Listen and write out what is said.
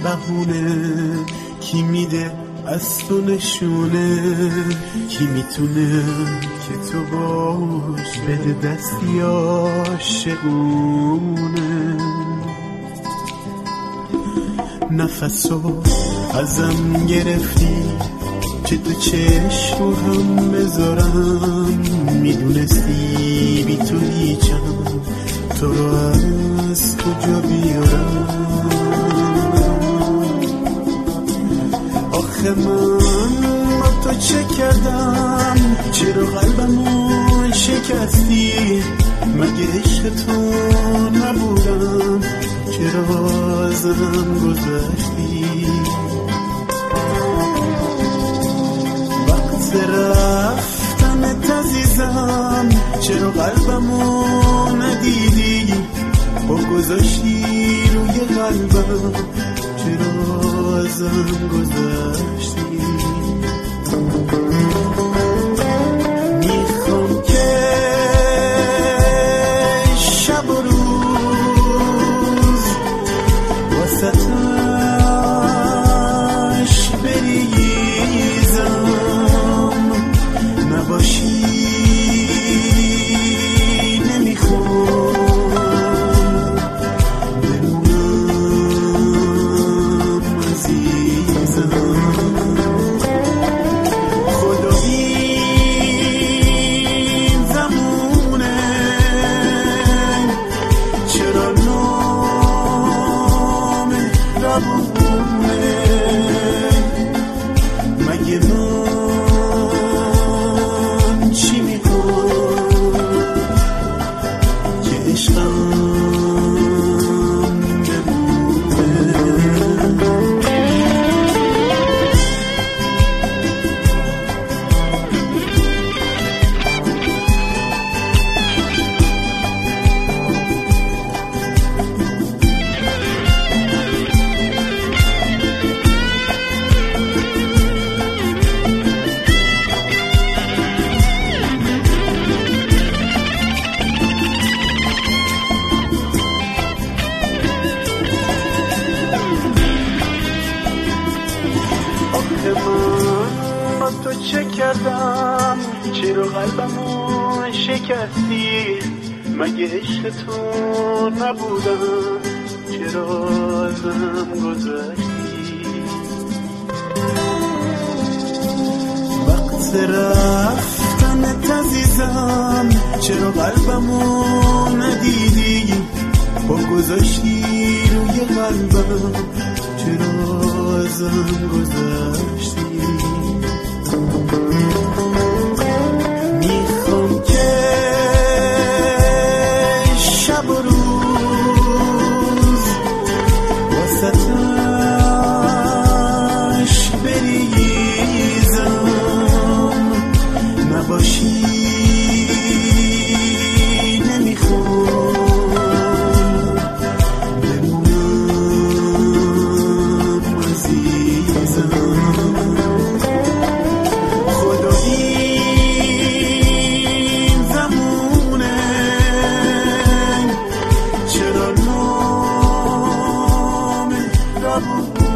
بهونه، کی میده از تو نشونه، کی میتونه که تو باش بده دستی عاشقونه. نفسو ازم گرفتی که تو چشم رو هم بذارم، میدونستی بی تو هیچم، تو رو از کجا بیارم. آخه من با تو چه کردم، چرا قلبمو شکستی، مگه عشق تو نبودم، چرا ازم گذشتی. وقت رفتنت عزیزم، چرا قلبمو ندیدی، با گذاشتی روی قلبم، چرا ازم گذشتی. میخوام که شب و روز واسطش بریزم، نباشی نمیخوام بمونم عزیزم. خدا این زمونه چرا نامهربونه، مگه من چی میکنم که عشقم من با تو چه کردم، چرا قلبمو شکستی، مگه عشق تو نبودم، چرا ازم گذشتی. وقت رفتنت عزیزم، چرا قلبمو ندیدی، با گذاشتی روی قلبم، چرا ازم گذشتی. میخوام که شب و روز واسطش بریزم، نباشی نمیخوام بمونم عزیزم. خدا این زمونه چرا نامهربونه.